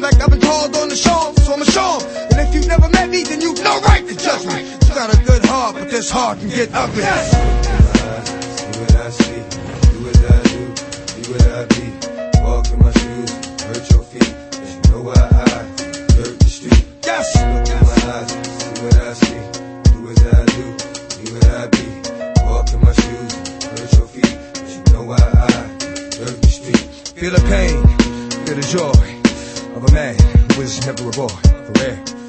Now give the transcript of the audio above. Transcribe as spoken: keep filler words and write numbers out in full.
like I've been called on the show, so I'ma show 'em. And if you've never met me, then you've no right to judge me. You got a good heart, but this heart can get ugly. Yes. See what I see, do what I do, be what I be. Walk in my shoes, hurt your feet, cause you know why I dirt the street. Yes. Look in my eyes, see what I see, do what I do, be what I be. Walk in my shoes, hurt your feet, cause you know why I dirt the street. Feel the pain, feel the joy of a man who was never a boy, for real.